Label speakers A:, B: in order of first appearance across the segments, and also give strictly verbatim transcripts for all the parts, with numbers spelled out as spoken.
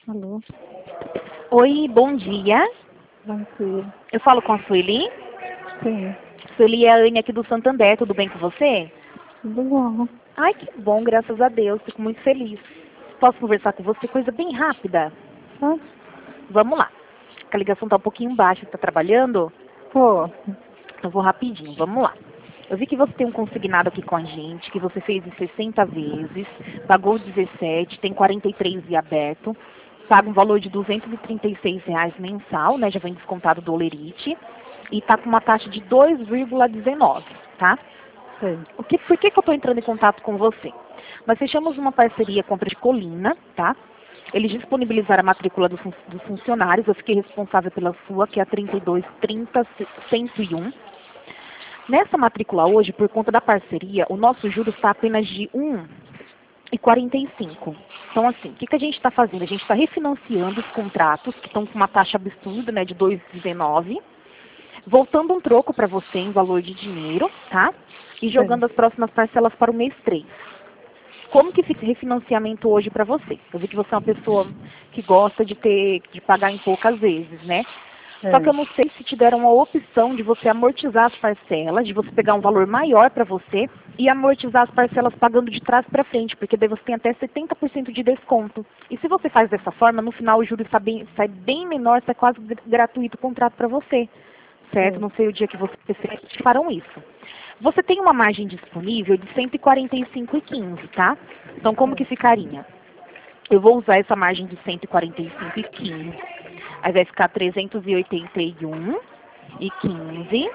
A: Alô?
B: Oi, bom dia.
A: Bom dia.
B: Eu falo com a Sueli.
A: Sim.
B: Sueli é a Anne aqui do Santander, tudo bem com você?
A: Tudo bom?
B: Ai, que bom, graças a Deus, fico muito feliz. Posso conversar com você? Coisa bem rápida.
A: Tá?
B: Vamos lá. A ligação tá um pouquinho baixa, você tá trabalhando?
A: Tô.
B: Eu vou rapidinho, vamos lá. Eu vi que você tem um consignado aqui com a gente, que você fez em sessenta vezes, pagou dezessete, tem quarenta e três em aberto, paga um valor de duzentos e trinta e seis reais mensal, né, já vem descontado do Olerite, e tá com uma taxa de dois vírgula dezenove, tá?
A: Sei.
B: O que, por que, que eu estou entrando em contato com você? Nós fechamos uma parceria com a Empresa de Colina, tá? Eles disponibilizaram a matrícula dos, fun- dos funcionários, eu fiquei responsável pela sua, que é a trinta e dois trinta cento e um. Nessa matrícula hoje, por conta da parceria, o nosso juros está apenas de um vírgula quarenta e cinco. Então, assim, o que, que a gente está fazendo? A gente está refinanciando os contratos, que estão com uma taxa absurda, né, de dois vírgula dezenove, voltando um troco para você em valor de dinheiro, tá? E jogando
A: Sei.
B: as próximas parcelas para o mês três. Como que fica esse refinanciamento hoje para você? Eu vi que você é uma pessoa que gosta de ter, de pagar em poucas vezes, né? Só que eu
A: Sei.
B: não sei se te deram a opção de você amortizar as parcelas, de você pegar um valor maior para você e amortizar as parcelas pagando de trás para frente, porque daí você tem até setenta por cento de desconto. E se você faz dessa forma, no final o juros sai bem, sai bem menor, sai quase gr- gratuito o contrato para você. Certo?
A: Sei.
B: Não sei o dia que você farão isso. Você tem uma margem disponível de cento e quarenta e cinco e quinze, tá? Então como que
A: Sei.
B: ficaria? Eu vou usar essa margem de cento e quarenta e cinco e quinze. Aí vai ficar trezentos e oitenta e um e quinze.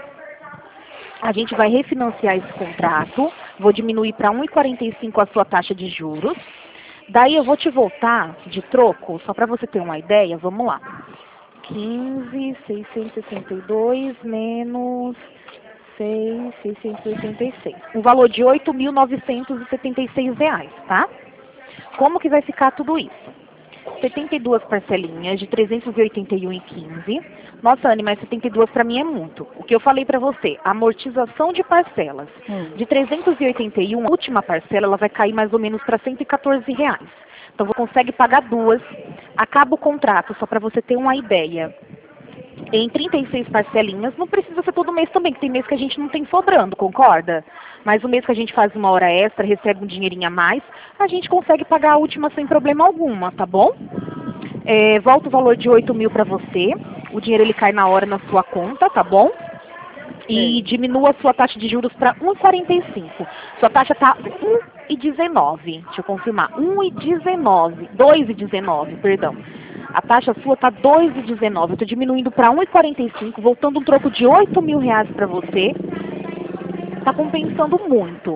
B: A gente vai refinanciar esse contrato. Vou diminuir para um vírgula quarenta e cinco a sua taxa de juros. Daí eu vou te voltar de troco, só para você ter uma ideia, vamos lá. quinze, seiscentos e sessenta e dois menos seis, seiscentos e oitenta e seis. Um valor de oito mil novecentos e setenta e seis reais, tá? Como que vai ficar tudo isso? setenta e duas parcelinhas de trezentos e oitenta e um e quinze. Nossa, Anne, mas setenta e dois para mim é muito. O que eu falei para você, amortização de parcelas.
A: Hum.
B: De trezentos e oitenta e um, a última parcela, ela vai cair mais ou menos para cento e quatorze reais. Então você consegue pagar duas, acaba o contrato, só para você ter uma ideia. Em trinta e seis parcelinhas, não precisa ser todo mês também, que tem mês que a gente não tem sobrando, concorda? Mas o mês que a gente faz uma hora extra, recebe um dinheirinho a mais, a gente consegue pagar a última sem problema alguma, tá bom? É, volta o valor de oito mil para você, o dinheiro ele cai na hora na sua conta, tá bom? E
A: Sei.
B: diminua a sua taxa de juros para um vírgula quarenta e cinco. Sua taxa está um vírgula dezenove. Deixa eu confirmar. um vírgula dezenove. dois vírgula dezenove, perdão. A taxa sua está dois vírgula dezenove. Eu estou diminuindo para um vírgula quarenta e cinco, voltando um troco de oito mil reais para você. Está compensando muito.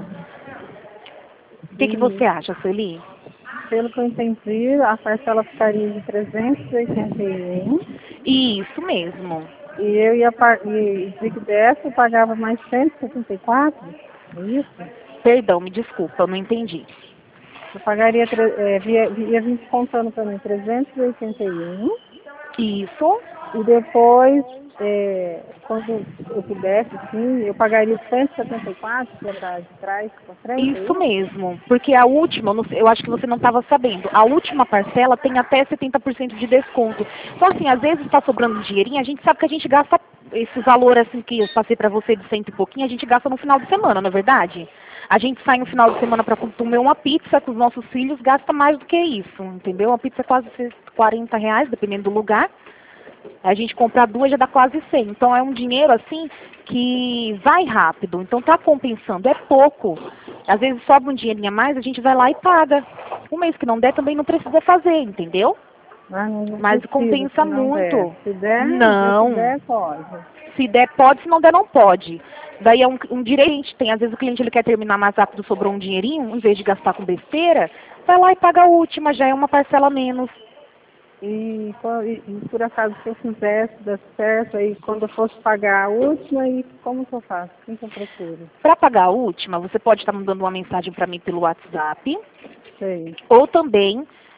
B: O que, que
A: E,
B: você acha, Sueli?
A: pelo que eu entendi, a parcela ficaria de trezentos e oitenta e um
B: Isso mesmo.
A: e eu ia pagar, e de que dessa eu pagava mais cento e setenta e quatro. É isso?
B: Perdão, me desculpa, eu não entendi.
A: Eu pagaria, tre- é, via, ia vir descontando para mim trezentos e oitenta e um.
B: Isso.
A: E depois, é, quando eu pudesse, sim, eu pagaria cento e setenta e quatro, que era de trás para frente, é
B: Isso
A: isso?
B: mesmo, porque a última, eu não sei- eu acho que você não estava sabendo, a última parcela tem até setenta por cento de desconto. Então, assim, às vezes está sobrando um dinheirinho, a gente sabe que a gente gasta esse valor, assim, que eu passei para você de cento e pouquinho, a gente gasta no final de semana, não é verdade? A gente sai no final de semana para comer uma pizza com os nossos filhos, gasta mais do que isso, entendeu? Uma pizza é quase quarenta reais, dependendo do lugar. A gente comprar duas já dá quase cem. Então é um dinheiro assim que vai rápido. Então tá compensando. É pouco. Às vezes sobra um dinheirinho a mais, a gente vai lá e paga. O mês que não der também não precisa fazer, entendeu?
A: Ah, não, não
B: Mas
A: precisa, se
B: compensa
A: não der.
B: muito.
A: Se der, se
B: Não.
A: der, pode.
B: Se der, pode. Se não der, não pode. Daí é um, um direito que a gente tem. Às vezes o cliente ele quer terminar mais rápido, sobrou um dinheirinho, em vez de gastar com besteira, vai lá e paga a última, já é uma parcela a menos.
A: E, co- e, e por acaso, se eu fizesse, der certo, aí quando eu fosse pagar a última, e como que eu faço? Quem que eu procuro?
B: Para pagar a última, você pode estar mandando uma mensagem para mim pelo WhatsApp.
A: Sei.
B: Ou também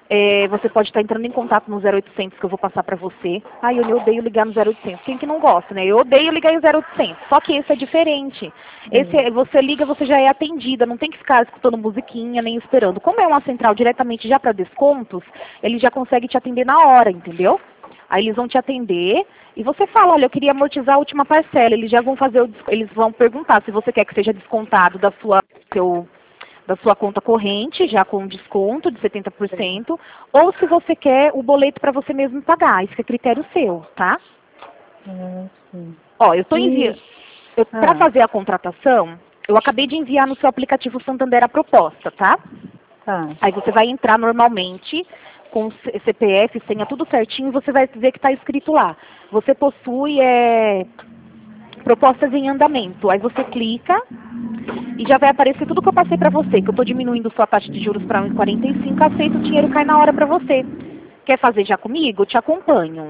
B: É, você pode estar entrando em contato no zero oitocentos que eu vou passar para você. Ai, eu odeio ligar no zero oitocentos. Quem que não gosta, né? Eu odeio ligar em zero oitocentos. Só que esse é diferente. Esse, é- você liga, você já é atendida. Não tem que ficar escutando musiquinha nem esperando. Como é uma central diretamente já para descontos, ele já consegue te atender na hora, entendeu? Aí eles vão te atender e você fala, olha, eu queria amortizar a última parcela. Eles já vão fazer, o, des- eles vão perguntar se você quer que seja descontado da sua, seu, da sua conta corrente, já com desconto de setenta por cento, ou se você quer o boleto para você mesmo pagar. Isso é critério seu, tá?
A: Ah, sim.
B: Ó, eu estou
A: E,
B: enviando, para
A: ah,
B: fazer a contratação, eu acabei de enviar no seu aplicativo Santander a proposta, tá?
A: tá.
B: Aí você vai entrar normalmente com C- CPF, senha, tudo certinho, e você vai ver que está escrito lá. Você possui é, propostas em andamento. Aí você clica e já vai aparecer tudo que eu passei para você, que eu estou diminuindo sua taxa de juros para um vírgula quarenta e cinco, aceita, o dinheiro cai na hora para você. Quer fazer já comigo? Eu te acompanho.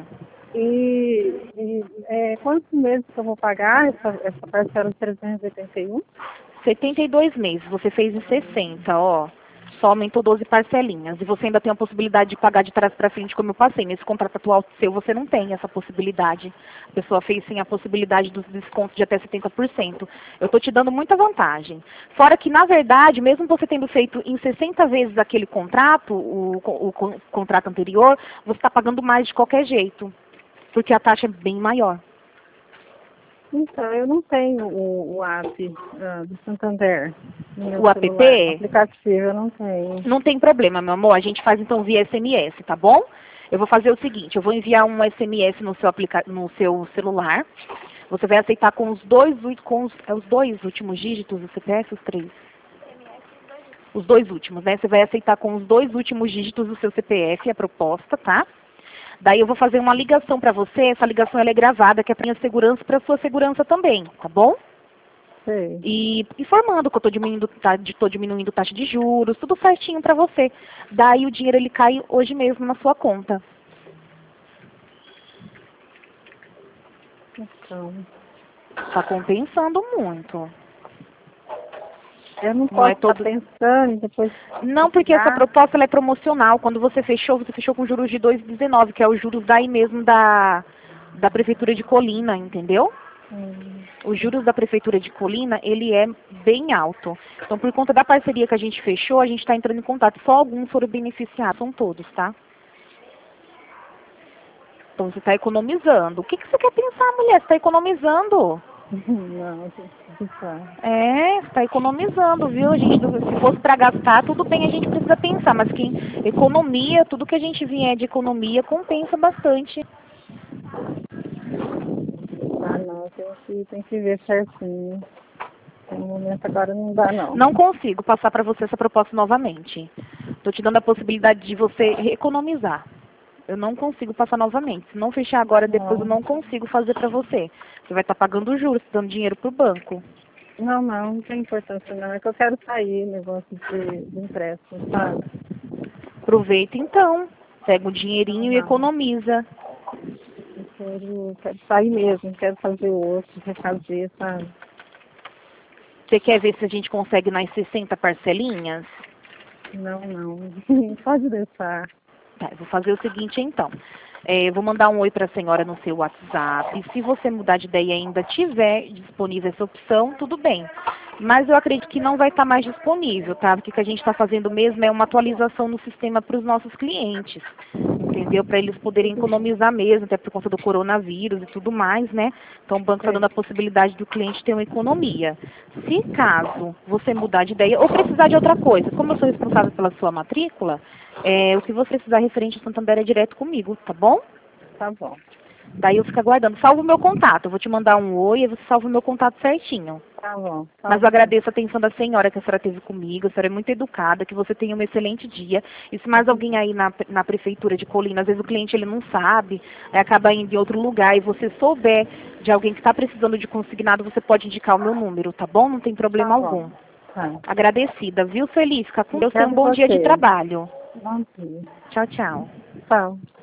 A: E, e é, quantos meses que eu vou pagar essa, essa parcela de trezentos e oitenta e um?
B: setenta e dois meses, você fez em sessenta, ó. Só aumentou doze parcelinhas. E você ainda tem a possibilidade de pagar de trás para frente, como eu passei. Nesse contrato atual seu, você não tem essa possibilidade. A pessoa fez sim a possibilidade dos descontos de até setenta por cento. Eu estou te dando muita vantagem. Fora que, na verdade, mesmo você tendo feito em sessenta vezes aquele contrato, o, o, o contrato anterior, você está pagando mais de qualquer jeito. Porque a taxa é bem maior.
A: Então, eu não tenho o, o app ah, do Santander no meu
B: O
A: celular. O
B: app
A: aplicativo eu não tenho.
B: não tem problema, meu amor. A gente faz então via S M S, tá bom? Eu vou fazer o seguinte, eu vou enviar um S M S no seu, aplica no seu celular. Você vai aceitar com os dois, ú- com os, é os dois últimos dígitos do C P F, os três? Os dois últimos, né? Você vai aceitar com os dois últimos dígitos do seu C P F a proposta, tá? Daí eu vou fazer uma ligação para você, essa ligação ela é gravada, que é para minha segurança e para sua segurança também, tá bom?
A: Sei.
B: E informando que eu estou diminuindo, tá, de- tô diminuindo taxa de juros, tudo certinho para você. Daí o dinheiro ele cai hoje mesmo na sua conta.
A: Então,
B: Está compensando muito.
A: eu não
B: Não
A: posso
B: é
A: estar
B: todo.
A: pensando e depois
B: Não, porque essa
A: pagar.
B: proposta ela é promocional. Quando você fechou, você fechou com juros de dois vírgula dezenove, que é os juros daí mesmo da, da Prefeitura de Colina, entendeu?
A: Hum,
B: Os juros da Prefeitura de Colina, ele é bem alto. Então, por conta da parceria que a gente fechou, a gente está entrando em contato. Só alguns foram beneficiados, são todos, tá? Então, você está economizando. O que, que você quer pensar, mulher? Você está economizando.
A: não, tem que pensar.
B: É, está economizando, viu? A gente, se fosse para gastar, tudo bem, a gente precisa pensar. Mas que economia, tudo que a gente vier de economia, compensa bastante.
A: Ah, não, tem que, tem que ver certinho. No momento agora não dá, não.
B: Não consigo passar para você essa proposta novamente. Estou te dando a possibilidade de você economizar. Eu não consigo passar novamente. Se não fechar agora, depois eu
A: Não,
B: não consigo fazer para você. Você vai estar pagando juros, dando dinheiro para o banco.
A: não, não, não tem importância não. É que eu quero sair, negócio de, de empréstimo, sabe?
B: Aproveita então. Pega o
A: Não,
B: dinheirinho e
A: não.
B: economiza.
A: Eu quero, quero sair mesmo, quero fazer outro, refazer, sabe?
B: Você quer ver se a gente consegue nas sessenta parcelinhas?
A: Não, não. Pode deixar.
B: Tá, eu vou fazer o seguinte então. É, eu vou mandar um oi para a senhora no seu WhatsApp. Se você mudar de ideia e ainda tiver disponível essa opção, tudo bem. Mas eu acredito que não vai estar mais disponível, tá? Porque o que a gente está fazendo mesmo é uma atualização no sistema para os nossos clientes. Entendeu? Para eles poderem economizar mesmo, até por conta do coronavírus e tudo mais, né? Então o banco está dando a possibilidade do cliente ter uma economia. Se caso você mudar de ideia ou precisar de outra coisa, como eu sou responsável pela sua matrícula, é, o que você precisar referente ao Santander é direto comigo, tá bom?
A: Tá bom.
B: Daí eu fico aguardando. Salva o meu contato. Eu vou te mandar um oi e você salva o meu contato certinho.
A: Tá bom. Tá
B: Mas eu
A: bom.
B: agradeço a atenção da senhora que a senhora teve comigo. A senhora é muito educada, que você tenha um excelente dia. E se mais alguém aí na, na prefeitura de Colina, às vezes o cliente ele não sabe, aí acaba indo em outro lugar e você souber de alguém que está precisando de consignado, você pode indicar o meu número, tá bom? Não tem problema
A: Tá bom.
B: algum.
A: Tá.
B: Agradecida, viu, Feliz? Fica com Deus. Tenha um
A: Obrigada
B: bom
A: a
B: dia de
A: você.
B: trabalho.
A: Bom dia.
B: Tchau, tchau.
A: Tchau.